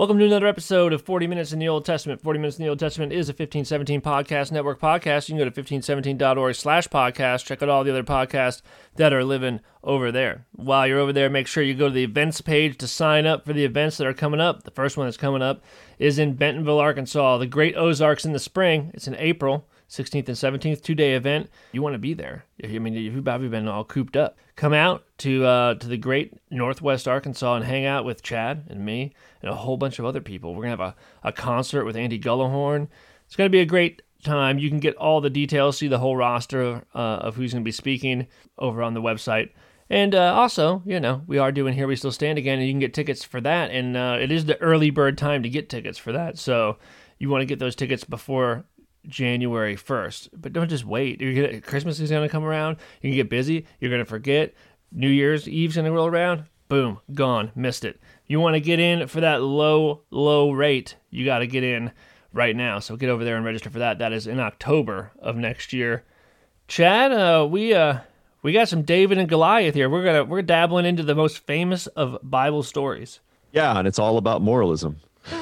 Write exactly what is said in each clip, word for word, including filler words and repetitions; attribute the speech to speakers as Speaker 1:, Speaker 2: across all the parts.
Speaker 1: Welcome to another episode of forty minutes in the Old Testament. forty minutes in the Old Testament is a fifteen seventeen Podcast Network podcast. You can go to fifteen seventeen dot org slash podcast. Check out all the other podcasts that are living over there. While you're over there, make sure you go to the events page to sign up for the events that are coming up. The first one that's coming up is in Bentonville, Arkansas. The Great Ozarks in the spring. It's in April sixteenth and seventeenth, two-day event. You want to be there. I mean, you've probably been all cooped up. Come out to uh, to the great Northwest Arkansas and hang out with Chad and me and a whole bunch of other people. We're going to have a, a concert with Andy Gullahorn. It's going to be a great time. You can get all the details, see the whole roster uh, of who's going to be speaking over on the website. And uh, also, you know, we are doing Here We Still Stand again, and you can get tickets for that. And uh, it is the early bird time to get tickets for that. So you want to get those tickets before January first, but don't just wait. You're gonna, Christmas is going to come around. You can get busy. You're going to forget. New Year's Eve's going to roll around. Boom, gone, missed it. You want to get in for that low, low rate. You got to get in right now. So get over there and register for that. That is in October of next year. Chad, uh, we uh, we got some David and Goliath here. We're gonna we're dabbling into the most famous of Bible stories.
Speaker 2: Yeah, and it's all about moralism,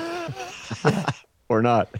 Speaker 2: or not.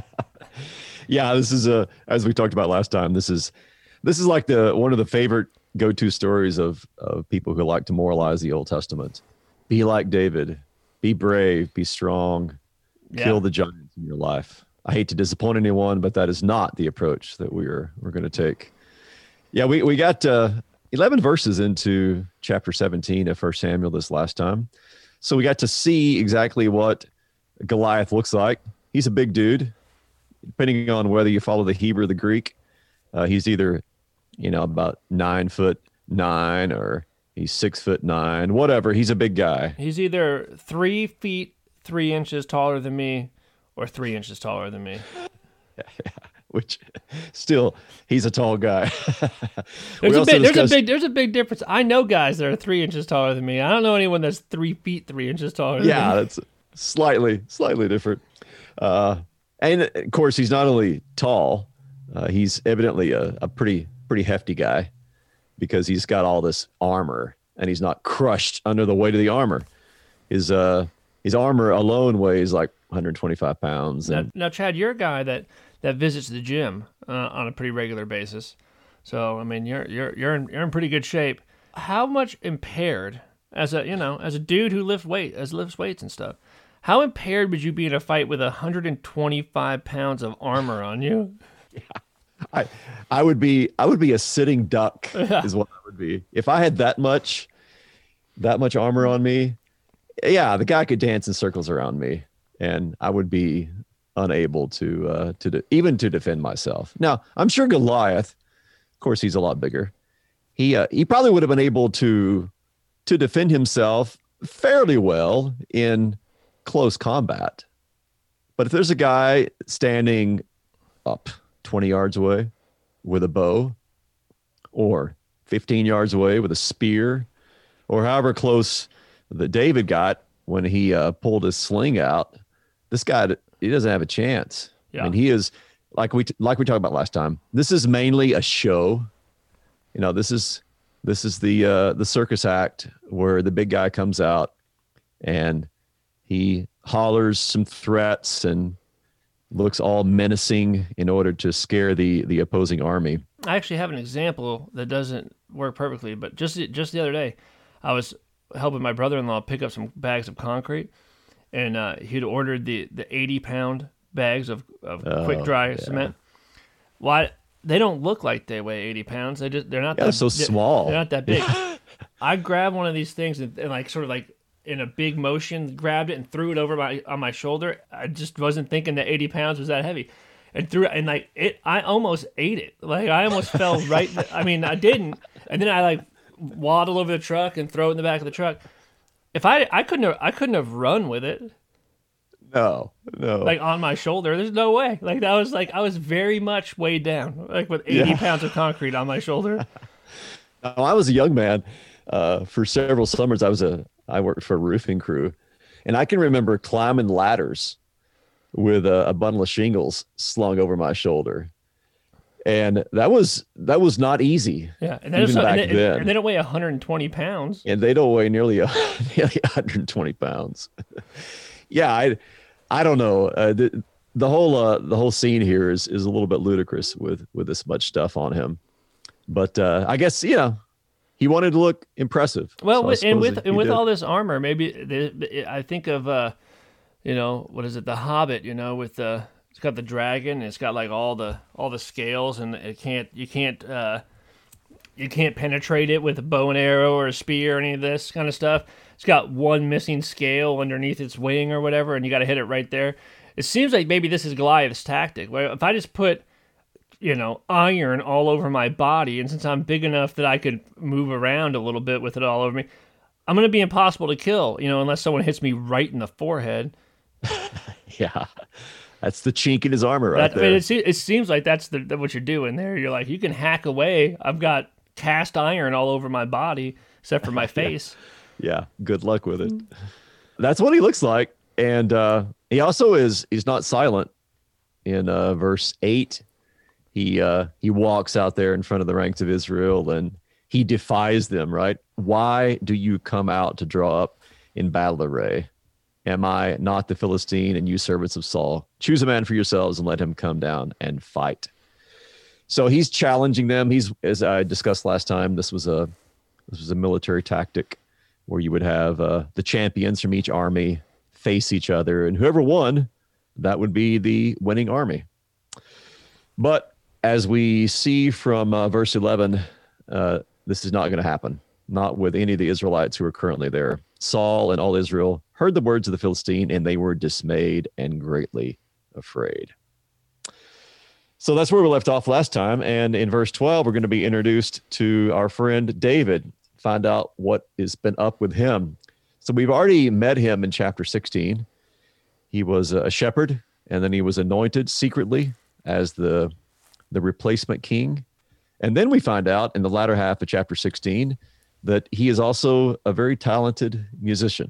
Speaker 2: Yeah, this is a, as we talked about last time, this is this is like the one of the favorite go-to stories of, of people who like to moralize the Old Testament. Be like David, be brave, be strong, yeah. Kill the giants in your life. I hate to disappoint anyone, but that is not the approach that we're we're going to take. Yeah, we, we got uh, eleven verses into chapter seventeen of First Samuel this last time. So we got to see exactly what Goliath looks like. He's a big dude. Depending on whether you follow the Hebrew or the Greek, uh, he's either, you know, about nine foot nine or he's six foot nine, whatever. He's a big guy.
Speaker 1: He's either three feet, three inches taller than me or three inches taller than me.
Speaker 2: Yeah, yeah. Which still, he's a tall guy.
Speaker 1: there's, a big, discussed... there's, a big, there's a big difference. I know guys that are three inches taller than me. I don't know anyone that's three feet, three inches taller than
Speaker 2: yeah,
Speaker 1: me.
Speaker 2: Yeah, that's slightly, slightly different. Uh, And of course, he's not only tall, uh, he's evidently a, a pretty pretty hefty guy because he's got all this armor and he's not crushed under the weight of the armor. His uh his armor alone weighs like one hundred twenty-five pounds. And...
Speaker 1: Now, now, Chad, you're a guy that, that visits the gym uh, on a pretty regular basis. So I mean, you're you're you're in, you're in pretty good shape. How much impaired as a you know as a dude who lifts weight as lifts weights and stuff? How impaired would you be in a fight with one hundred twenty-five pounds of armor on you?
Speaker 2: Yeah, I, I would be, I would be a sitting duck. Yeah. Is what I would be if I had that much, that much armor on me. Yeah, the guy could dance in circles around me, and I would be unable to, uh, to de- even to defend myself. Now, I'm sure Goliath, of course, he's a lot bigger. He, uh, he probably would have been able to, to defend himself fairly well in close combat. But if there's a guy standing up twenty yards away with a bow, or fifteen yards away with a spear, or however close that David got when he uh, pulled his sling out, this guy, he doesn't have a chance. Yeah. And he is, like we like we talked about last time, this is mainly a show. You know, this is this is the uh, the circus act where the big guy comes out and he hollers some threats and looks all menacing in order to scare the, the opposing army.
Speaker 1: I actually have an example that doesn't work perfectly, but just just the other day, I was helping my brother-in-law pick up some bags of concrete, and uh, he'd ordered the, the eighty-pound bags of, of oh, quick-dry yeah. cement. Why? They don't look like they weigh eighty pounds. They just they're not.
Speaker 2: Yeah,
Speaker 1: that,
Speaker 2: so small.
Speaker 1: They're not that big. I grabbed one of these things and, and like sort of like. in a big motion, grabbed it and threw it over my on my shoulder. I just wasn't thinking that eighty pounds was that heavy, and threw it and like it. I almost ate it. Like I almost fell right. I mean, I didn't, and then I like waddle over the truck and throw it in the back of the truck. If I I couldn't have I couldn't have run with it.
Speaker 2: No, no.
Speaker 1: Like on my shoulder, there's no way. Like that was like I was very much weighed down, like with eighty yeah. pounds of concrete on my shoulder.
Speaker 2: No, I was a young man. Uh, for several summers, I was a I worked for a roofing crew, and I can remember climbing ladders with a, a bundle of shingles slung over my shoulder, and that was that was not easy.
Speaker 1: Yeah, and, even back and, they, then. and they don't weigh one hundred twenty pounds,
Speaker 2: and they don't weigh nearly, nearly one hundred twenty pounds. yeah, I, I don't know. Uh, the the whole uh, the whole scene here is is a little bit ludicrous with with this much stuff on him. But uh, I guess you know he wanted to look impressive.
Speaker 1: Well,
Speaker 2: so
Speaker 1: with, and with
Speaker 2: he
Speaker 1: and with
Speaker 2: did.
Speaker 1: all this armor, maybe the, the, I think of uh, you know, what is it, The Hobbit? You know, with the it's got the dragon, and it's got like all the all the scales, and it can't you can't uh, you can't penetrate it with a bow and arrow or a spear or any of this kind of stuff. It's got one missing scale underneath its wing or whatever, and you got to hit it right there. It seems like maybe this is Goliath's tactic. Where if I just put, you know, iron all over my body, and since I'm big enough that I could move around a little bit with it all over me, I'm going to be impossible to kill, you know, unless someone hits me right in the forehead.
Speaker 2: Yeah, that's the chink in his armor right
Speaker 1: that,
Speaker 2: there.
Speaker 1: I mean, it, it seems like that's the, what you're doing there. You're like, you can hack away. I've got cast iron all over my body, except for my face.
Speaker 2: yeah. yeah, good luck with it. That's what he looks like. And uh, he also is, he's not silent. In uh, verse eight, he uh, he walks out there in front of the ranks of Israel and he defies them, right? Why do you come out to draw up in battle array? Am I not the Philistine, and you servants of Saul? Choose a man for yourselves and let him come down and fight. So he's challenging them. He's, as I discussed last time, this was a this was a military tactic where you would have uh, the champions from each army face each other, and whoever won, that would be the winning army. But as we see from uh, verse eleven, uh, this is not going to happen. Not with any of the Israelites who are currently there. Saul and all Israel heard the words of the Philistine, and they were dismayed and greatly afraid. So that's where we left off last time. And in verse twelve, we're going to be introduced to our friend David, find out what has been up with him. So we've already met him in chapter sixteen. He was a shepherd, and then he was anointed secretly as the, the replacement king. And then we find out in the latter half of chapter sixteen that he is also a very talented musician.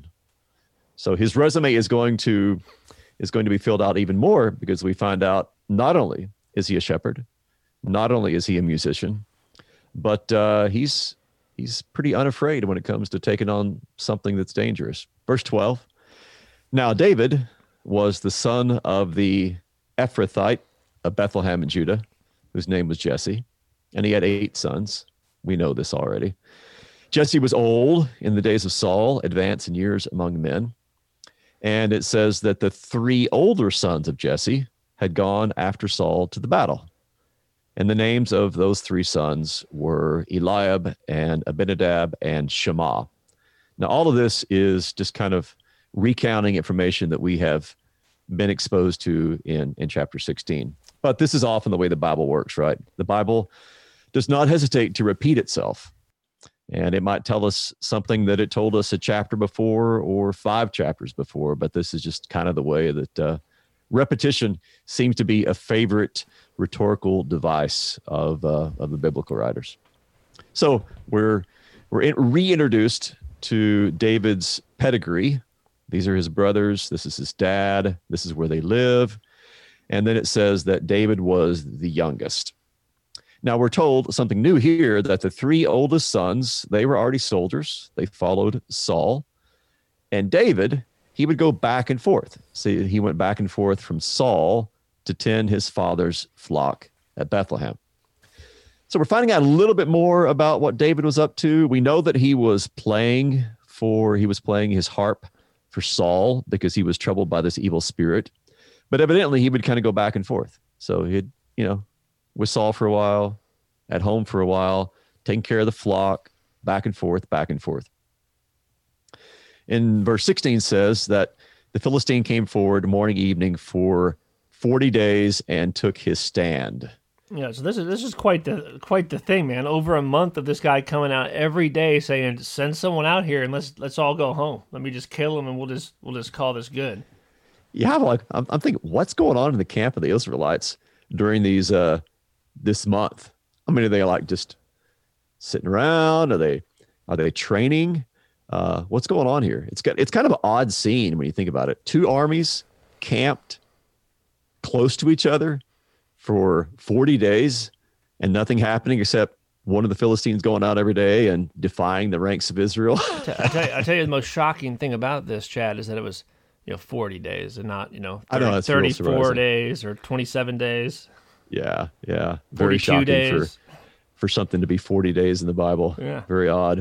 Speaker 2: So his resume is going to is going to be filled out even more, because we find out not only is he a shepherd, not only is he a musician, but uh, he's he's pretty unafraid when it comes to taking on something that's dangerous. Verse twelve, now David was the son of the Ephrathite of Bethlehem in Judah, whose name was Jesse, and he had eight sons. We know this already. Jesse was old in the days of Saul, advanced in years among men. And it says that the three older sons of Jesse had gone after Saul to the battle. And the names of those three sons were Eliab and Abinadab and Shammah. Now, all of this is just kind of recounting information that we have been exposed to in, in chapter sixteen. But this is often the way the Bible works, right? The Bible does not hesitate to repeat itself. And it might tell us something that it told us a chapter before or five chapters before, but this is just kind of the way that uh, repetition seems to be a favorite rhetorical device of uh, of the biblical writers. So we're we're in, reintroduced to David's pedigree. These are his brothers. This is his dad. This is where they live. And then it says that David was the youngest. Now we're told something new here, that the three oldest sons, they were already soldiers. They followed Saul. And David, he would go back and forth. See, he went back and forth from Saul to tend his father's flock at Bethlehem. So we're finding out a little bit more about what David was up to. We know that he was playing for, he was playing his harp for Saul because he was troubled by this evil spirit. But evidently he would kind of go back and forth. So he'd, you know, with Saul for a while, at home for a while, taking care of the flock, back and forth, back and forth. In verse sixteen says that the Philistine came forward morning, evening for forty days and took his stand.
Speaker 1: Yeah, so this is this is quite the quite the thing, man. Over a month of this guy coming out every day saying, "Send someone out here and let's let's all go home. Let me just kill him and we'll just we'll just call this good."
Speaker 2: Yeah, like I'm, I'm thinking, what's going on in the camp of the Israelites during these uh this month? I mean, are they like just sitting around? Are they are they training? Uh, what's going on here? It's got it's kind of an odd scene when you think about it. Two armies camped close to each other for forty days and nothing happening except one of the Philistines going out every day and defying the ranks of Israel.
Speaker 1: I tell you, I tell you the most shocking thing about this, Chad, is that it was you know, forty days and not, you know,
Speaker 2: I know,
Speaker 1: thirty,
Speaker 2: that's real
Speaker 1: thirty-four
Speaker 2: surprising.
Speaker 1: days or twenty-seven days.
Speaker 2: Yeah, yeah. Very
Speaker 1: forty-two
Speaker 2: shocking
Speaker 1: days.
Speaker 2: for for something to be forty days in the Bible.
Speaker 1: Yeah.
Speaker 2: Very odd.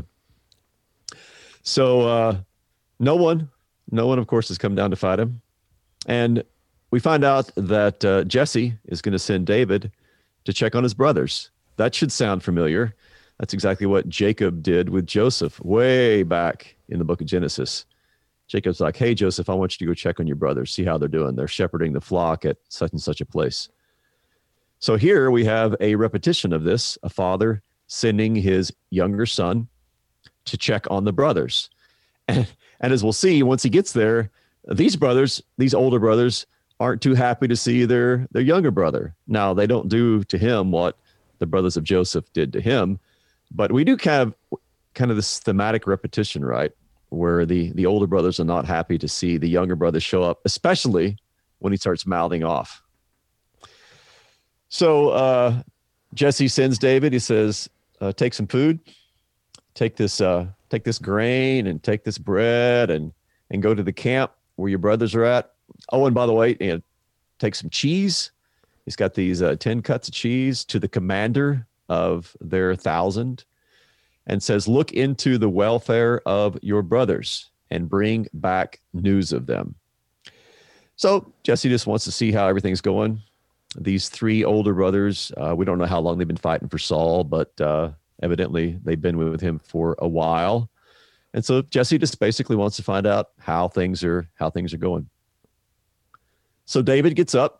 Speaker 2: So uh, no one, no one, of course, has come down to fight him. And we find out that uh, Jesse is going to send David to check on his brothers. That should sound familiar. That's exactly what Jacob did with Joseph way back in the book of Genesis. Jacob's like, hey, Joseph, I want you to go check on your brothers, see how they're doing. They're shepherding the flock at such and such a place. So here we have a repetition of this, a father sending his younger son to check on the brothers. And, and as we'll see, once he gets there, these brothers, these older brothers, aren't too happy to see their, their younger brother. Now, they don't do to him what the brothers of Joseph did to him, but we do kind of, kind of this thematic repetition, right? Where the, the older brothers are not happy to see the younger brothers show up, especially when he starts mouthing off. So uh, Jesse sends David. He says, uh, take some food, take this, uh, take this grain and take this bread and, and go to the camp where your brothers are at. Oh, and by the way, you know, take some cheese. He's got these uh, ten cuts of cheese to the commander of their thousand and says, look into the welfare of your brothers and bring back news of them. So Jesse just wants to see how everything's going. These three older brothers, uh, we don't know how long they've been fighting for Saul, but uh, evidently they've been with him for a while. And so Jesse just basically wants to find out how things are, how things are going. So David gets up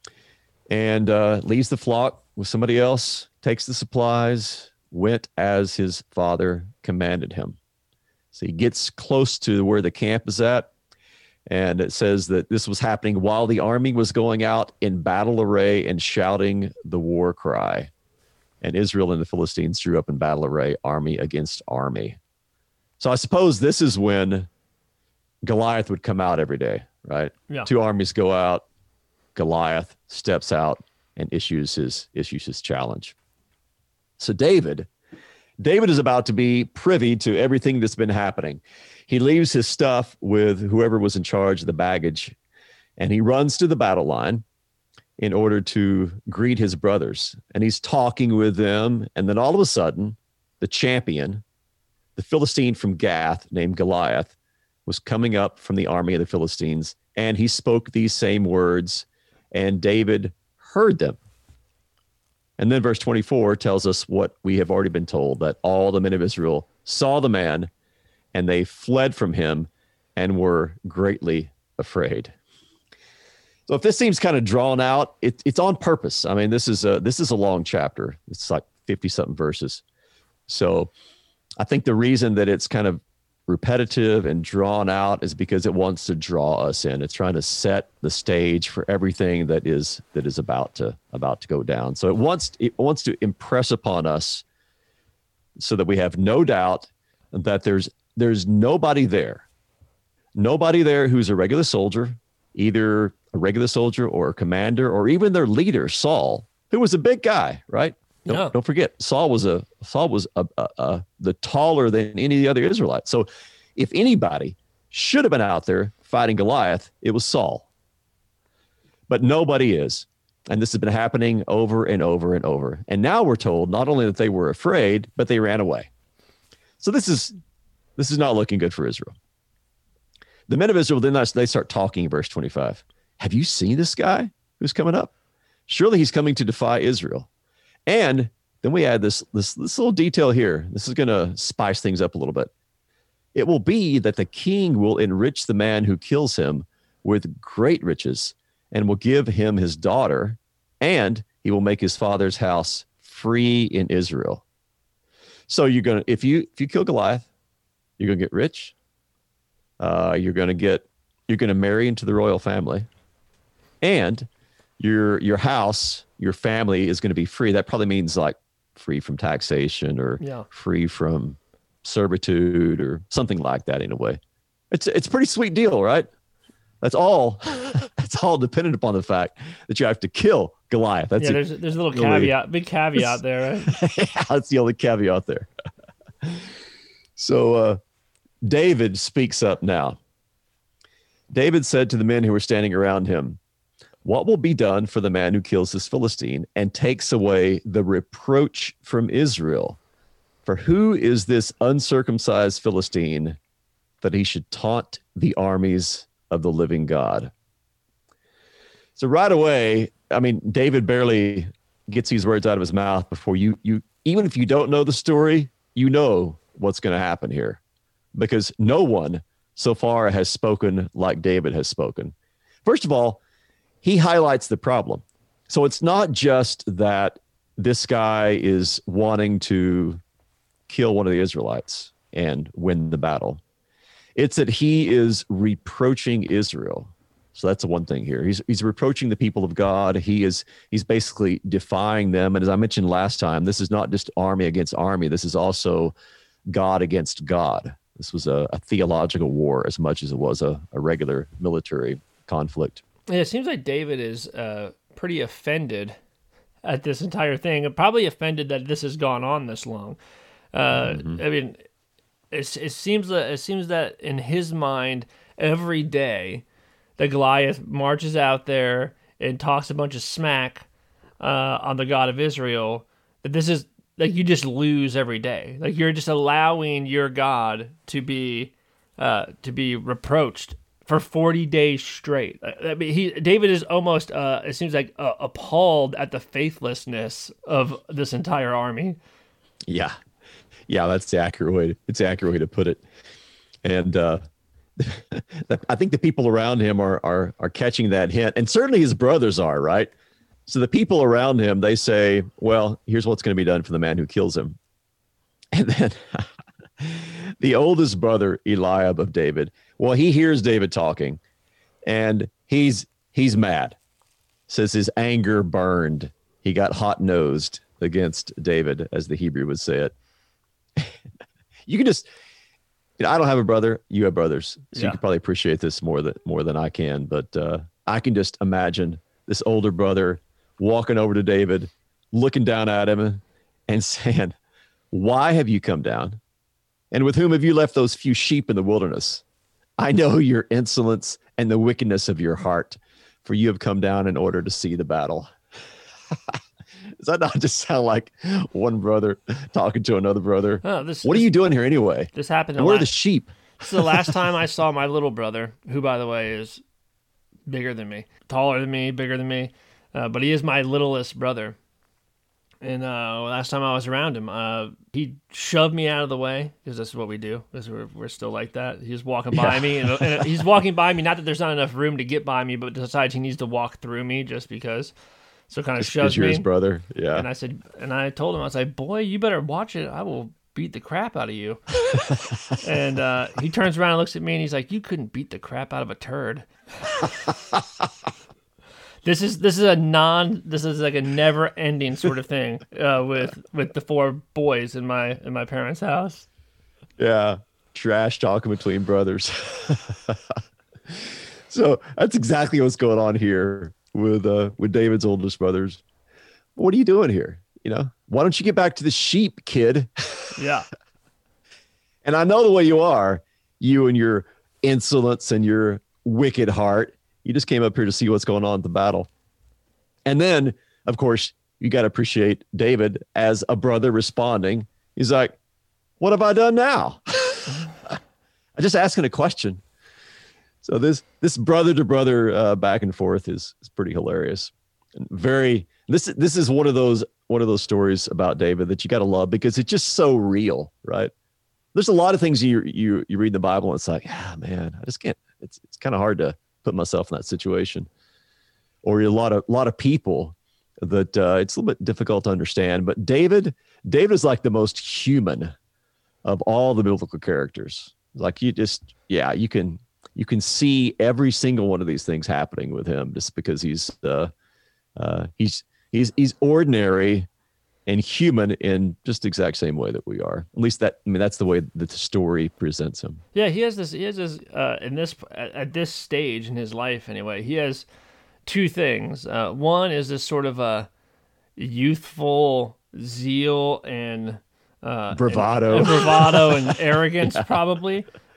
Speaker 2: and uh, leaves the flock with somebody else, takes the supplies, went as his father commanded him. So he gets close to where the camp is at. And it says that this was happening while the army was going out in battle array and shouting the war cry. And Israel and the Philistines drew up in battle array, army against army. So I suppose this is when Goliath would come out every day, right?
Speaker 1: Yeah.
Speaker 2: Two armies go out, Goliath steps out and issues his issues his challenge. So David, David is about to be privy to everything that's been happening. He leaves his stuff with whoever was in charge of the baggage, and he runs to the battle line in order to greet his brothers. And he's talking with them, and then all of a sudden, the champion, the Philistine from Gath named Goliath, was coming up from the army of the Philistines, and he spoke these same words, and David heard them. And then verse twenty-four tells us what we have already been told, that all the men of Israel saw the man, and they fled from him and were greatly afraid. So if this seems kind of drawn out, it, it's on purpose. I mean, this is a, this is a long chapter. It's like fifty something verses. So I think the reason that it's kind of repetitive and drawn out is because it wants to draw us in. It's trying to set the stage for everything that is, that is about to, about to go down. So it wants, it wants to impress upon us so that we have no doubt that there's, there's nobody there, nobody there who's a regular soldier, either a regular soldier or a commander, or even their leader, Saul, who was a big guy, right? Don't,
Speaker 1: Yeah.
Speaker 2: don't forget, Saul was a Saul was a, a, a the taller than any of the other Israelites. So, if anybody should have been out there fighting Goliath, it was Saul. But nobody is, and this has been happening over and over and over. And now we're told not only that they were afraid, but they ran away. So this is this is not looking good for Israel. The men of Israel then they start talking. Verse twenty-five. Have you seen this guy who's coming up? Surely he's coming to defy Israel. And then we add this, this, this little detail here. This is going to spice things up a little bit. It will be that the king will enrich the man who kills him with great riches and will give him his daughter, and he will make his father's house free in Israel. So you're going to, if you, if you kill Goliath, you're going to get rich. Uh, you're going to get, you're going to marry into the royal family, and your, your house, your family is going to be free. That probably means like free from taxation or
Speaker 1: Yeah.
Speaker 2: free from servitude or something like that in a way. It's it's a pretty sweet deal, right? That's all. It's all dependent upon the fact that you have to kill Goliath. That's
Speaker 1: yeah,
Speaker 2: a,
Speaker 1: there's there's a little
Speaker 2: really-
Speaker 1: caveat, big caveat there, right?
Speaker 2: yeah, that's the only caveat there. So uh, David speaks up now. David said to the men who were standing around him, "What will be done for the man who kills this Philistine and takes away the reproach from Israel? For who is this uncircumcised Philistine that he should taunt the armies of the living God?" So right away, I mean, David barely gets these words out of his mouth before you, you even if you don't know the story, you know what's going to happen here, because no one so far has spoken like David has spoken. First of all, he highlights the problem. So it's not just that this guy is wanting to kill one of the Israelites and win the battle. It's that he is reproaching Israel. So that's the one thing here. He's he's reproaching the people of God. He is he's basically defying them. And as I mentioned last time, this is not just army against army. This is also God against God. This was a, a theological war as much as it was a, a regular military conflict.
Speaker 1: Yeah, it seems like David is uh, pretty offended at this entire thing, and probably offended that this has gone on this long. Uh, mm-hmm. I mean, it, it seems that it seems that in his mind, every day, that Goliath marches out there and talks a bunch of smack uh, on the God of Israel. That this is like you just lose every day. Like you're just allowing your God to be uh, to be reproached for forty days straight. I mean, he David is almost uh, it seems like uh, appalled at the faithlessness of this entire army.
Speaker 2: Yeah, yeah, that's the accurate way. To, it's the accurate way to put it. And uh, I think the people around him are are are catching that hint, and certainly his brothers are, right? So the people around him, they say, "Well, here's what's going to be done for the man who kills him." And then the oldest brother, Eliab of David, well, he hears David talking, and he's he's mad. Says his anger burned. He got hot-nosed against David, as the Hebrew would say it. You can just, you know, I don't have a brother. You have brothers, so yeah. You can probably appreciate this more than more than I can. But uh, I can just imagine this older brother walking over to David, looking down at him, and saying, "Why have you come down? And with whom have you left those few sheep in the wilderness? I know your insolence and the wickedness of your heart, for you have come down in order to see the battle." Does that not just sound like one brother talking to another brother?
Speaker 1: Oh, this,
Speaker 2: what
Speaker 1: this,
Speaker 2: are you doing here anyway?
Speaker 1: This happened.
Speaker 2: And where
Speaker 1: last,
Speaker 2: are the sheep?
Speaker 1: This is the last time I saw my little brother, who, by the way, is bigger than me, taller than me, bigger than me, uh, but he is my littlest brother. And uh, last time I was around him, uh, he shoved me out of the way, because that's what we do, because we're, we're still like that. He's walking by yeah. me, and, and he's walking by me, not that there's not enough room to get by me, but decides he needs to walk through me just because. So kind of shoves me.
Speaker 2: His brother, yeah.
Speaker 1: And I said, and I told him, I was like, "Boy, you better watch it. I will beat the crap out of you." And uh, he turns around and looks at me, and he's like, "You couldn't beat the crap out of a turd." This is this is a non this is like a never ending sort of thing uh, with with the four boys in my in my parents' house.
Speaker 2: Yeah, trash talking between brothers. So that's exactly what's going on here with uh, with David's oldest brothers. What are you doing here? You know, why don't you get back to the sheep, kid?
Speaker 1: Yeah.
Speaker 2: And I know the way you are, you and your insolence and your wicked heart. You just came up here to see what's going on at the battle. And then, of course, you got to appreciate David as a brother responding. He's like, "What have I done now?" I'm just asking a question. So this this brother to brother uh, back and forth is is pretty hilarious. And very this this is one of those one of those stories about David that you got to love, because it's just so real, right? There's a lot of things you you you read in the Bible and it's like, yeah, man, I just can't. It's it's kind of hard to put myself in that situation. Or a lot of lot of people that uh, it's a little bit difficult to understand. But David David is like the most human of all the biblical characters. Like you just yeah you can. You can see every single one of these things happening with him, just because he's uh, uh, he's he's he's ordinary and human in just the exact same way that we are. At least that I mean that's the way that the story presents him.
Speaker 1: Yeah, he has this. He has this uh, in this at, at this stage in his life anyway. He has two things. Uh, one is this sort of a youthful zeal and uh,
Speaker 2: bravado,
Speaker 1: and, and bravado and arrogance, yeah. probably.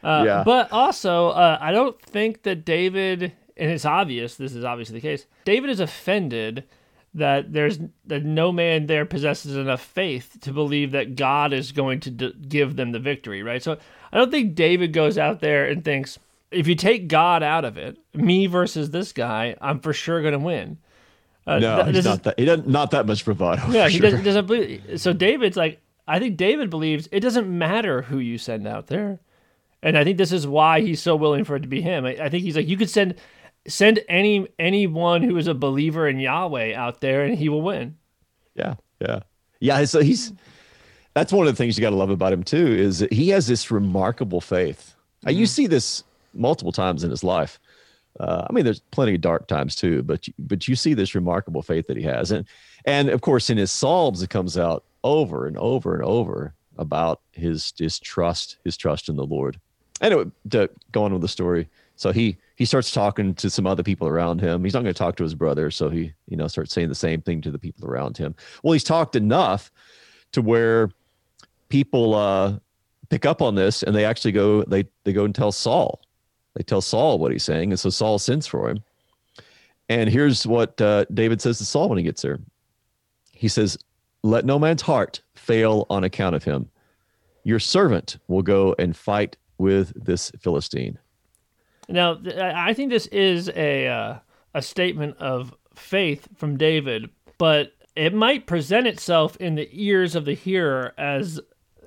Speaker 1: Uh,
Speaker 2: Yeah.
Speaker 1: But also, uh, I don't think that David, and it's obvious, this is obviously the case, David is offended that there's that no man there possesses enough faith to believe that God is going to d- give them the victory, right? So I don't think David goes out there and thinks, if you take God out of it, me versus this guy, I'm for sure going to win. Uh,
Speaker 2: No,
Speaker 1: th-
Speaker 2: he's not
Speaker 1: is,
Speaker 2: that. He doesn't. Not that much bravado.
Speaker 1: Yeah,
Speaker 2: for
Speaker 1: he
Speaker 2: sure.
Speaker 1: doesn't, doesn't believe. So David's like, I think David believes it doesn't matter who you send out there. And I think this is why he's so willing for it to be him. I, I think he's like, you could send send any anyone who is a believer in Yahweh out there, and he will win.
Speaker 2: Yeah, yeah, yeah. So he's that's one of the things you got to love about him too is that he has this remarkable faith. Mm-hmm. Uh, you see this multiple times in his life. Uh, I mean, there's plenty of dark times too, but you, but you see this remarkable faith that he has, and and of course in his Psalms it comes out over and over and over about his his trust, his trust in the Lord. Anyway, to go on with the story, so he he starts talking to some other people around him. He's not going to talk to his brother, so he you know starts saying the same thing to the people around him. Well, he's talked enough to where people uh, pick up on this, and they actually go they they go and tell Saul. They tell Saul what he's saying, and so Saul sends for him. And here's what uh, David says to Saul when he gets there. He says, "Let no man's heart fail on account of him. Your servant will go and fight with this Philistine."
Speaker 1: Now, th- I think this is a uh, a statement of faith from David, but it might present itself in the ears of the hearer as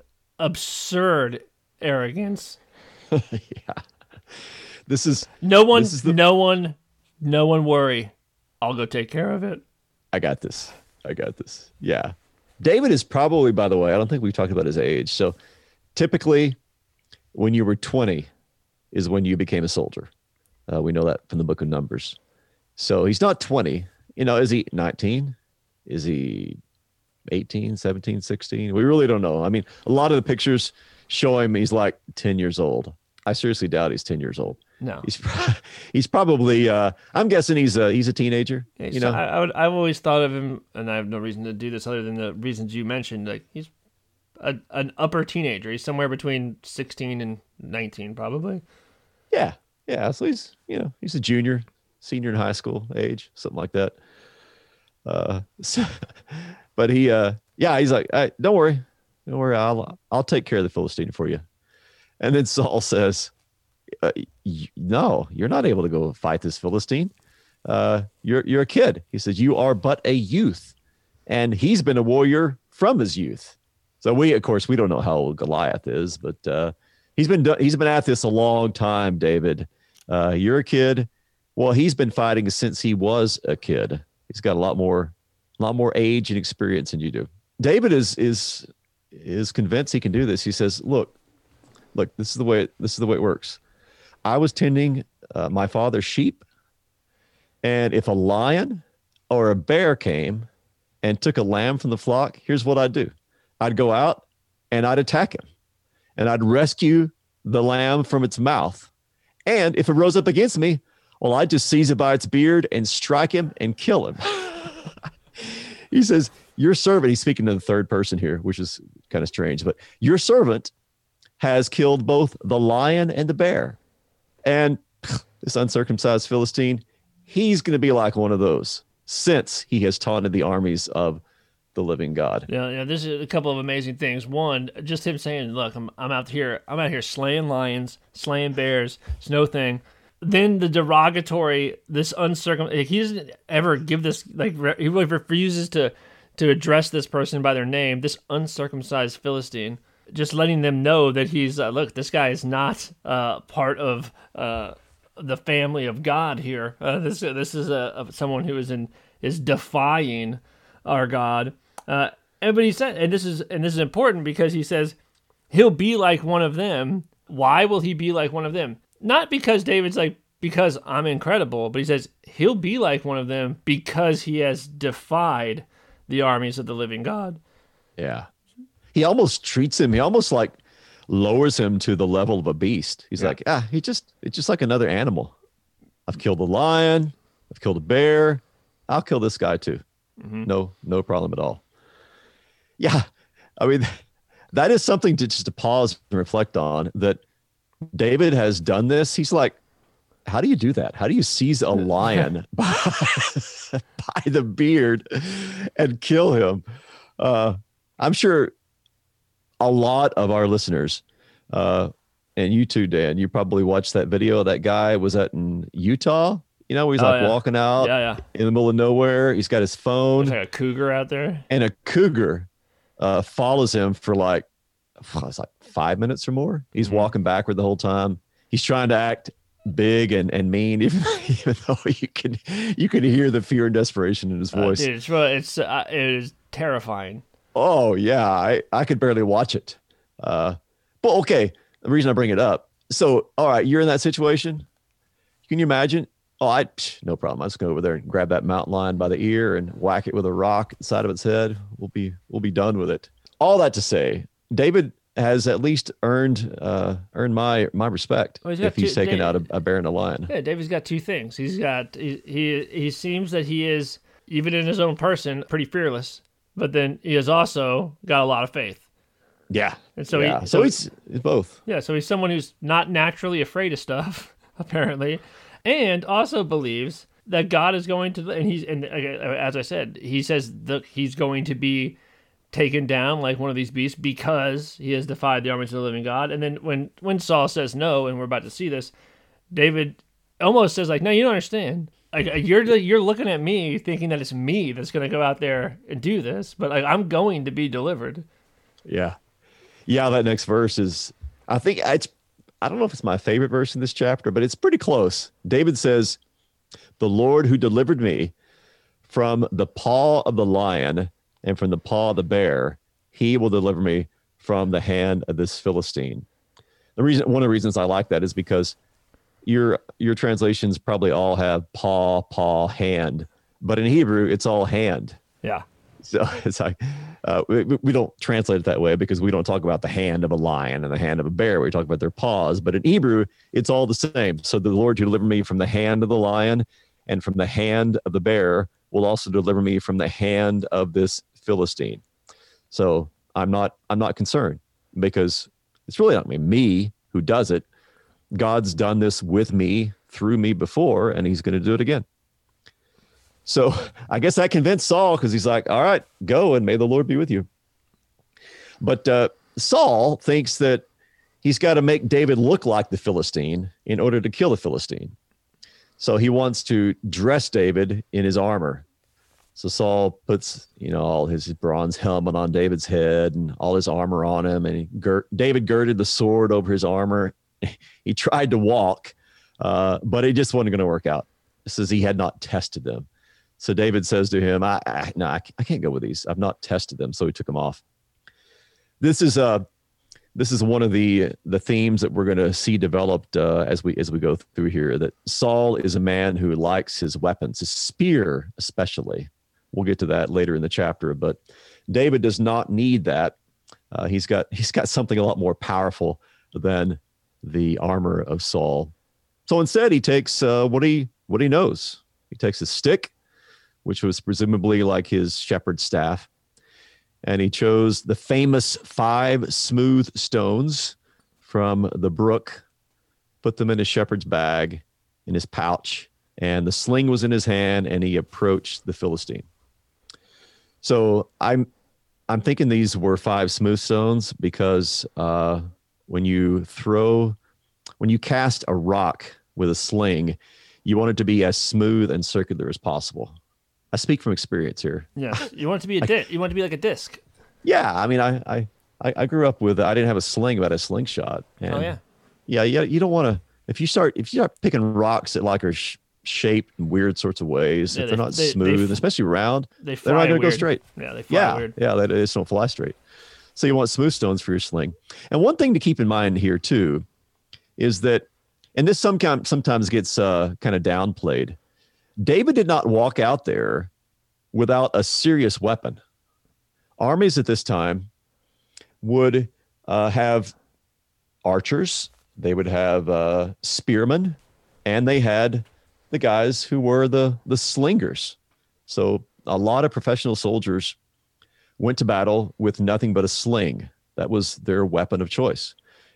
Speaker 1: absurd arrogance.
Speaker 2: Yeah. This is
Speaker 1: no one,
Speaker 2: this is the,
Speaker 1: no one, no one worry. I'll go take care of it.
Speaker 2: I got this. I got this. Yeah. David is probably, by the way, I don't think we've talked about his age. So typically when you were twenty is when you became a soldier. Uh, we know that from the book of Numbers. So he's not twenty. You know, is he nineteen? Is he eighteen, seventeen, sixteen? We really don't know. I mean, a lot of the pictures show him he's like ten years old. I seriously doubt he's ten years old.
Speaker 1: No,
Speaker 2: he's he's probably. Uh, I'm guessing he's a he's a teenager.
Speaker 1: He's,
Speaker 2: you know,
Speaker 1: I, I would. I've always thought of him, and I have no reason to do this other than the reasons you mentioned. Like he's a, an upper teenager. He's somewhere between sixteen and nineteen, probably.
Speaker 2: Yeah, yeah. So he's you know he's a junior, senior in high school age, something like that. Uh, so, but he, uh, yeah, he's like, hey, don't worry, don't worry. I'll I'll take care of the Philistine for you. And then Saul says, uh, no, you're not able to go fight this Philistine. Uh, you're, you're a kid. He says, you are but a youth. And he's been a warrior from his youth. So we, of course, we don't know how old Goliath is, but uh, he's been, he's been at this a long time, David. Uh, you're a kid. Well, he's been fighting since he was a kid. He's got a lot more, a lot more age and experience than you do. David is, is, is convinced he can do this. He says, look, Look, this is the way. This is the way it works. I was tending uh, my father's sheep, and if a lion or a bear came and took a lamb from the flock, here's what I'd do: I'd go out and I'd attack him, and I'd rescue the lamb from its mouth. And if it rose up against me, well, I'd just seize it by its beard and strike him and kill him. He says, "Your servant." He's speaking to the third person here, which is kind of strange, but your servant has killed both the lion and the bear. And this uncircumcised Philistine, he's going to be like one of those since he has taunted the armies of the living God.
Speaker 1: Yeah, yeah. This is a couple of amazing things. One, just him saying, "Look, I'm I'm out here. I'm out here slaying lions, slaying bears. It's no thing." Then the derogatory, this uncircumcised. Like, he doesn't ever give this. Like re- he really refuses to to address this person by their name. This uncircumcised Philistine. Just letting them know that he's, uh, look, this guy is not uh, part of uh, the family of God here. Uh, this this is a, a someone who is in is defying our God. Uh, and but he said, and this is and this is important because he says he'll be like one of them. Why will he be like one of them? Not because David's like because I'm incredible, but he says he'll be like one of them because he has defied the armies of the living God.
Speaker 2: Yeah. He almost treats him, he almost like lowers him to the level of a beast. He's yeah. like, ah, he just, it's just like another animal. I've killed a lion. I've killed a bear. I'll kill this guy too. Mm-hmm. No, no problem at all. Yeah. I mean, that is something to just to pause and reflect on, that David has done this. He's like, how do you do that? How do you seize a lion by, by the beard and kill him? Uh, I'm sure a lot of our listeners, uh, and you too, Dan, you probably watched that video. That guy was at in Utah. You know, he's
Speaker 1: Oh,
Speaker 2: like
Speaker 1: yeah.
Speaker 2: walking out
Speaker 1: Yeah, yeah.
Speaker 2: in the middle of nowhere. He's got his phone.
Speaker 1: There's like a cougar out there.
Speaker 2: And a cougar uh, follows him for like, it's like five minutes or more. He's
Speaker 1: Mhm.
Speaker 2: walking backward the whole time. He's trying to act big and, and mean, even, even though you can you can hear the fear and desperation in his
Speaker 1: Uh,
Speaker 2: voice.
Speaker 1: dude, it's really, it's uh, it is terrifying.
Speaker 2: Oh yeah, I, I could barely watch it. Uh, but okay, the reason I bring it up. So all right, you're in that situation. Can you imagine? Oh, I psh, no problem. I just go over there and grab that mountain lion by the ear and whack it with a rock at the side of its head. We'll be we'll be done with it. All that to say, David has at least earned uh, earned my my respect
Speaker 1: Well, he's got
Speaker 2: if he's
Speaker 1: two-
Speaker 2: taken
Speaker 1: Dave-
Speaker 2: out a, a bear and a lion.
Speaker 1: Yeah, David's got two things. He's got he, he he seems that he is, even in his own person, pretty fearless. But then he has also got a lot of faith.
Speaker 2: Yeah,
Speaker 1: And so
Speaker 2: yeah.
Speaker 1: he
Speaker 2: so
Speaker 1: so
Speaker 2: it's it's both.
Speaker 1: yeah, so he's someone who's not naturally afraid of stuff, apparently, and also believes that God is going to, and he's and uh, as I said, he says that he's going to be taken down like one of these beasts because he has defied the armies of the living God. And then when when Saul says no, and we're about to see this, David almost says like, "No, you don't understand. Like you're you're looking at me thinking that it's me that's going to go out there and do this, but like I'm going to be delivered."
Speaker 2: Yeah, yeah. That next verse is, I think it's, I don't know if it's my favorite verse in this chapter, but it's pretty close. David says, "The Lord who delivered me from the paw of the lion and from the paw of the bear, he will deliver me from the hand of this Philistine." The reason, one of the reasons I like that is because your your translations probably all have paw, paw, hand, but in Hebrew it's all hand.
Speaker 1: Yeah.
Speaker 2: So it's like uh, we, we don't translate it that way because we don't talk about the hand of a lion and the hand of a bear. We talk about their paws, but in Hebrew it's all the same. So the Lord who delivered me from the hand of the lion and from the hand of the bear will also deliver me from the hand of this Philistine. So I'm not I'm not concerned because it's really not me, me who does it. God's done this with me, through me before, and he's going to do it again. So I guess that convinced Saul because he's like, all right, go and may the Lord be with you. But uh, Saul thinks that he's got to make David look like the Philistine in order to kill the Philistine. So he wants to dress David in his armor. So Saul puts, you know, all his bronze helmet on David's head and all his armor on him. And he gir- David girded the sword over his armor. He tried to walk, uh, but it just wasn't going to work out. It says he had not tested them. So David says to him, I, I, no, I, I can't go with these. I've not tested them. So he took them off. This is uh, this is one of the the themes that we're going to see developed uh, as we as we go through here, that Saul is a man who likes his weapons, his spear especially. We'll get to that later in the chapter, but David does not need that. Uh, he's got he's got something a lot more powerful than the armor of Saul. So instead, he takes uh, what he what he knows. He takes his stick, which was presumably like his shepherd's staff, and he chose the famous five smooth stones from the brook, put them in his shepherd's bag, in his pouch, and the sling was in his hand, and he approached the Philistine. So I'm I'm thinking these were five smooth stones because uh, when you throw, when you cast a rock with a sling, you want it to be as smooth and circular as possible. I speak from experience here.
Speaker 1: Yes. You want it to be a di- you want it to be like a disc.
Speaker 2: Yeah, I mean, I I, I grew up with, I didn't have a sling, but I had a slingshot. And
Speaker 1: Oh yeah.
Speaker 2: yeah, yeah. You don't want to, if you start if you start picking rocks that like are sh- shaped in weird sorts of ways,
Speaker 1: Yeah,
Speaker 2: if
Speaker 1: they-
Speaker 2: they're not
Speaker 1: they- they
Speaker 2: smooth,
Speaker 1: f-
Speaker 2: especially round,
Speaker 1: They fly
Speaker 2: they're not going to go
Speaker 1: weird.
Speaker 2: straight.
Speaker 1: Yeah, they fly
Speaker 2: Yeah,
Speaker 1: weird.
Speaker 2: yeah, they just don't fly straight. So you want smooth stones for your sling. And one thing to keep in mind here too is that, and this sometimes sometimes gets uh, kind of downplayed. David did not walk out there without a serious weapon. Armies at this time would uh, have archers, they would have uh, spearmen, and they had the guys who were the the slingers. So a lot of professional soldiers went to battle with nothing but a sling. That was their weapon of choice.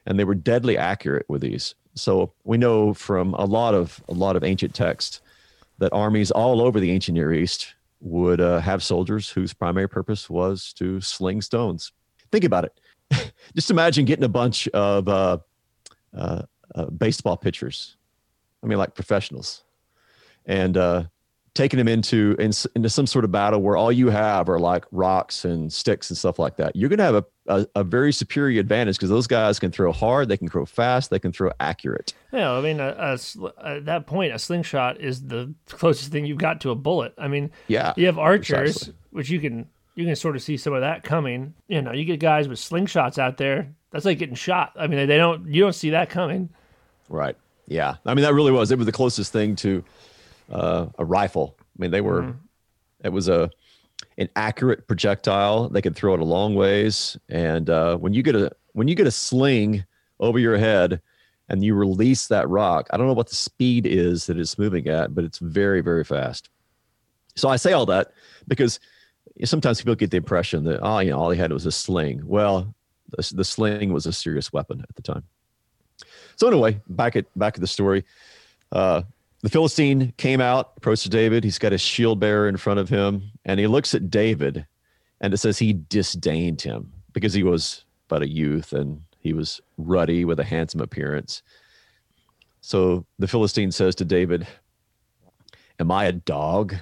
Speaker 2: and they were deadly accurate with these. So we know from a lot of a lot of ancient texts that armies all over the ancient Near East would uh, have soldiers whose primary purpose was to sling stones. Think about it. Just imagine getting a bunch of uh, uh, uh, baseball pitchers, I mean, like professionals, and uh, taking them into in, into some sort of battle where all you have are like rocks and sticks and stuff like that. You're going to have a, a, a very superior advantage because those guys can throw hard, they can throw fast, they can throw accurate.
Speaker 1: Yeah, I mean, a, a, sl- at that point, a slingshot is the closest thing you've got to a bullet. I mean,
Speaker 2: yeah,
Speaker 1: you have archers,
Speaker 2: precisely.
Speaker 1: which you can you can sort of see some of that coming. You know, you get guys with slingshots out there. That's like getting shot. I mean, they don't you don't see that coming.
Speaker 2: Right. Yeah. I mean, that really was. It was the closest thing to uh, a rifle. I mean, they were. Mm-hmm. It was a an accurate projectile. They could throw it a long ways, and uh, when you get a when you get a sling over your head, and you release that rock, I don't know what the speed is that it's moving at, but it's very, very fast. So I say all that because sometimes people get the impression that, oh, you know, all he had was a sling. Well, the, the sling was a serious weapon at the time. So anyway, back at back at the story, uh, the Philistine came out, approached David. He's got his shield bearer in front of him, and he looks at David, and it says he disdained him because he was but a youth and he was ruddy with a handsome appearance. So the Philistine says to David, "Am I a dog?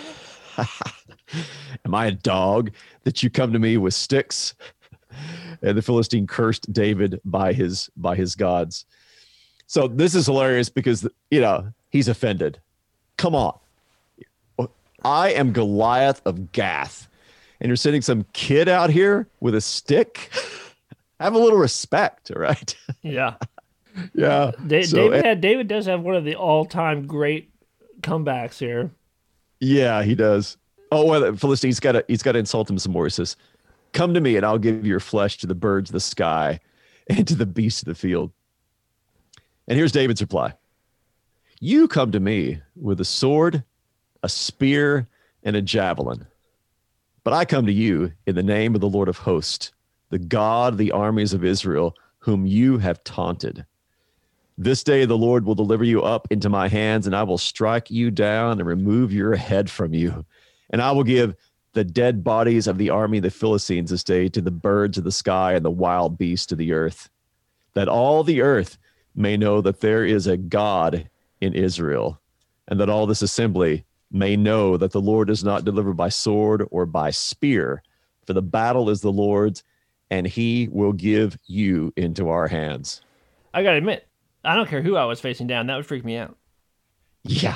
Speaker 2: Am I a dog that you come to me with sticks?" And the Philistine cursed David by his by his gods. So this is hilarious because, you know, he's offended. Come on. I am Goliath of Gath, and you're sending some kid out here with a stick? Have a little respect, all right?
Speaker 1: Yeah.
Speaker 2: Yeah.
Speaker 1: Da-
Speaker 2: so,
Speaker 1: David, had, David does have one of the all-time great comebacks here.
Speaker 2: Yeah, he does. Oh, well, the Philistine's got to he's got to insult him some more. He says, "Come to me, and I'll give your flesh to the birds of the sky and to the beasts of the field." And here's David's reply. "You come to me with a sword, a spear, and a javelin. But I come to you in the name of the Lord of hosts, the God of the armies of Israel, whom you have taunted. This day the Lord will deliver you up into my hands, and I will strike you down and remove your head from you. And I will give the dead bodies of the army of the Philistines this day to the birds of the sky and the wild beasts of the earth, that all the earth may know that there is a God in Israel, and that all this assembly may know that the Lord is not delivered by sword or by spear, for the battle is the Lord's, and he will give you into our hands."
Speaker 1: I gotta admit, I don't care who I was facing down. That would freak me out.
Speaker 2: Yeah,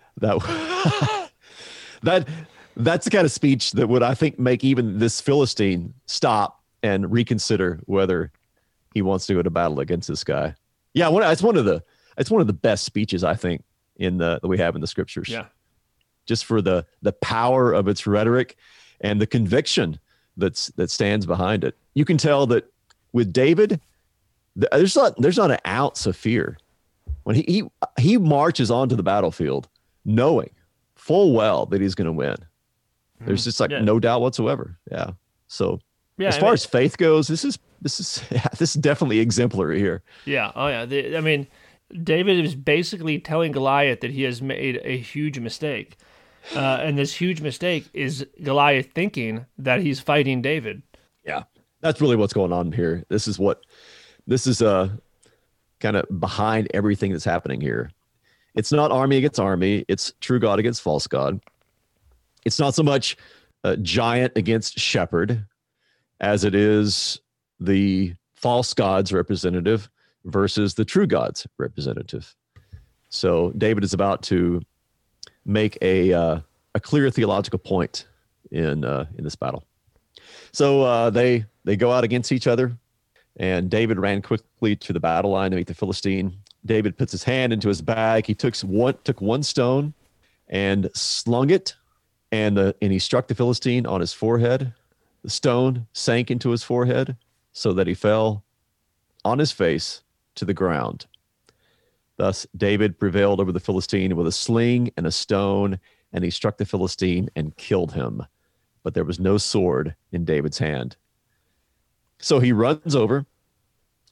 Speaker 2: that that that's the kind of speech that would, I think, make even this Philistine stop and reconsider whether he wants to go to battle against this guy. Yeah, one, it's one of the it's one of the best speeches, I think, in the that we have in the scriptures.
Speaker 1: Yeah,
Speaker 2: just for the the power of its rhetoric and the conviction that's that stands behind it. You can tell that with David, there's not there's not an ounce of fear when he he, he marches onto the battlefield, knowing full well that he's going to win. There's just like
Speaker 1: yeah.
Speaker 2: no doubt whatsoever. Yeah. So
Speaker 1: yeah,
Speaker 2: as
Speaker 1: I
Speaker 2: far
Speaker 1: mean,
Speaker 2: as faith goes, this is this is yeah, this is definitely exemplary here.
Speaker 1: Yeah. Oh yeah. The, I mean, David is basically telling Goliath that he has made a huge mistake. Uh, and this huge mistake is Goliath thinking that he's fighting David.
Speaker 2: Yeah, that's really what's going on here. This is what, this is uh, kind of behind everything that's happening here. It's not army against army. It's true God against false God. It's not so much uh, giant against shepherd as it is the false God's representative versus the true God's representative. So David is about to make a uh, a clear theological point in uh, in this battle. So uh, they they go out against each other, and David ran quickly to the battle line to meet the Philistine. David puts his hand into his bag. He took one took one stone and slung it, and the and he struck the Philistine on his forehead. The stone sank into his forehead so that he fell on his face to the ground. Thus, David prevailed over the Philistine with a sling and a stone, and he struck the Philistine and killed him. But there was no sword in David's hand. So he runs over,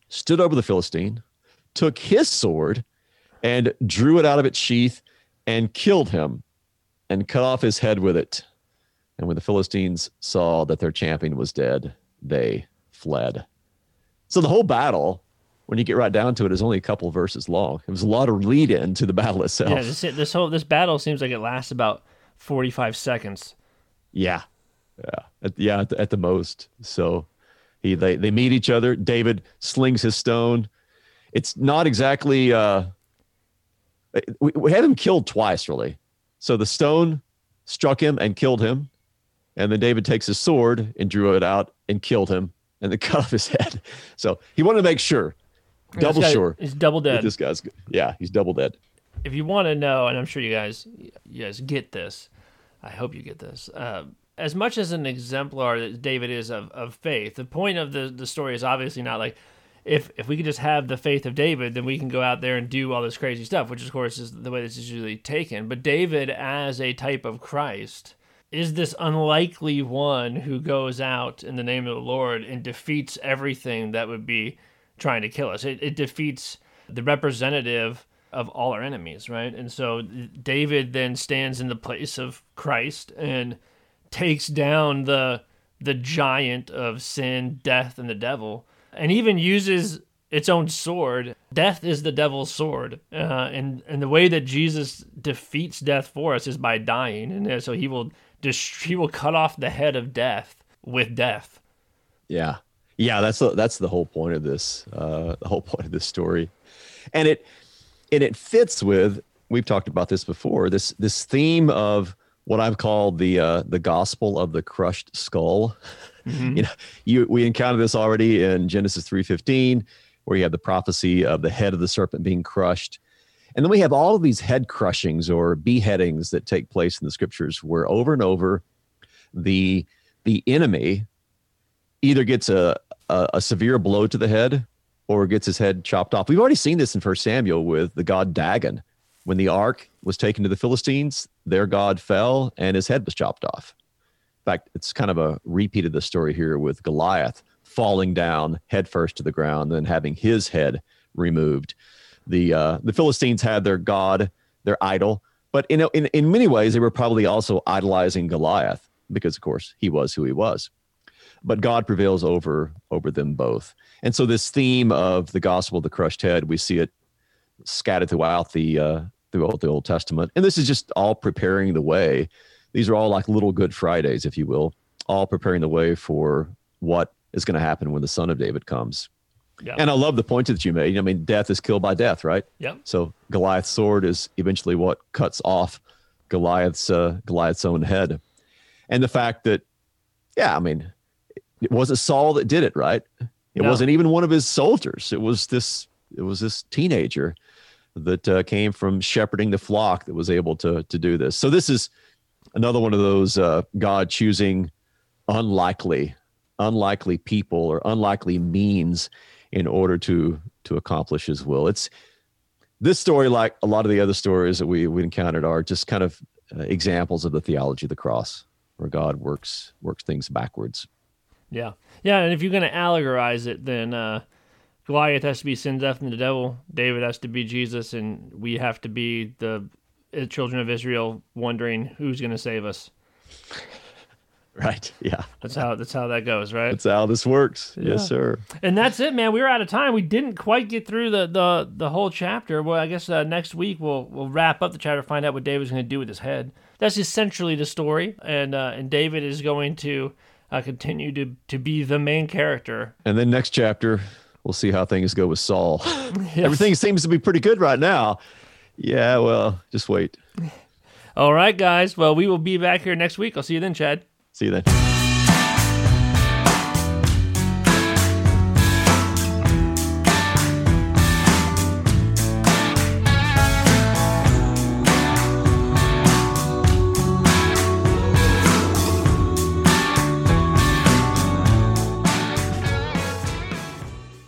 Speaker 2: stood over the Philistine, took his sword, and drew it out of its sheath and killed him and cut off his head with it. And when the Philistines saw that their champion was dead, they fled. So the whole battle, when you get right down to it, is only a couple verses long. It was a lot of lead in to the battle itself.
Speaker 1: Yeah, this, this whole this battle seems like it lasts about forty-five seconds.
Speaker 2: Yeah, yeah, at, yeah, at the, at the most. So he they they meet each other. David slings his stone. It's not exactly. Uh, we, we had him killed twice, really. So the stone struck him and killed him, and then David takes his sword and drew it out and killed him, and then cut off his head. So he wanted to make sure, double
Speaker 1: guy,
Speaker 2: sure.
Speaker 1: He's double dead.
Speaker 2: This guy's, yeah, he's double dead.
Speaker 1: If you want to know, and I'm sure you guys, you guys get this. I hope you get this. Uh, as much as an exemplar that David is of, of faith, the point of the, the story is obviously not like, if if we could just have the faith of David, then we can go out there and do all this crazy stuff, which of course is the way this is usually taken. But David, as a type of Christ, is this unlikely one who goes out in the name of the Lord and defeats everything that would be trying to kill us. It, it defeats the representative of all our enemies, right? And so David then stands in the place of Christ and takes down the the giant of sin, death, and the devil, and even uses its own sword. Death is the devil's sword, uh, and and the way that Jesus defeats death for us is by dying, and so he will dist- he will cut off the head of death with death.
Speaker 2: Yeah, yeah, that's the, that's the whole point of this, uh, the whole point of this story, and it and it fits with, we've talked about this before, this this theme of what I've called the uh, the gospel of the crushed skull. Mm-hmm. You know, you we encountered this already in Genesis three fifteen, where you have the prophecy of the head of the serpent being crushed, and then we have all of these head crushings or beheadings that take place in the scriptures, where over and over the the enemy either gets a a, a severe blow to the head or gets his head chopped off. We've already seen this in First Samuel with the god Dagon. When the ark was taken to the Philistines, their god fell and his head was chopped off. In fact, it's kind of a repeat of the story here with Goliath falling down headfirst to the ground and having his head removed. The uh, the Philistines had their god, their idol, but in, in in many ways they were probably also idolizing Goliath because, of course, he was who he was. But God prevails over over them both. And so this theme of the gospel of the crushed head, we see it scattered throughout the uh, throughout the Old Testament. And this is just all preparing the way. These are all like little Good Fridays, if you will, all preparing the way for what is going to happen when the Son of David comes. Yeah. And I love the point that you made. I mean, death is killed by death, right?
Speaker 1: Yeah.
Speaker 2: So Goliath's sword is eventually what cuts off Goliath's uh, Goliath's own head. And the fact that, yeah, I mean, it wasn't Saul that did it, right? It no. wasn't even one of his soldiers. It was this. It was this teenager that uh, came from shepherding the flock that was able to to do this. So this is another one of those uh, God choosing unlikely, unlikely people or unlikely means in order to to accomplish His will. It's this story, like a lot of the other stories that we we encountered, are just kind of uh, examples of the theology of the cross, where God works works things backwards.
Speaker 1: Yeah, yeah, and if you're going to allegorize it, then uh, Goliath has to be sin, death, and the devil. David has to be Jesus, and we have to be the children of Israel, wondering who's going to save us.
Speaker 2: Right. Yeah.
Speaker 1: That's how that's how that goes, right?
Speaker 2: That's how this works. Yeah. Yes, sir.
Speaker 1: And that's it, man. We were out of time. We didn't quite get through the the, the whole chapter. Well, I guess uh, next week we'll we'll wrap up the chapter, find out what David's going to do with his head. That's essentially the story, and uh, and David is going to uh, continue to to be the main character.
Speaker 2: And then next chapter, we'll see how things go with Saul. Yes. Everything seems to be pretty good right now. Yeah. Well, just wait.
Speaker 1: All right, guys. Well, we will be back here next week. I'll see you then, Chad.
Speaker 2: See you then.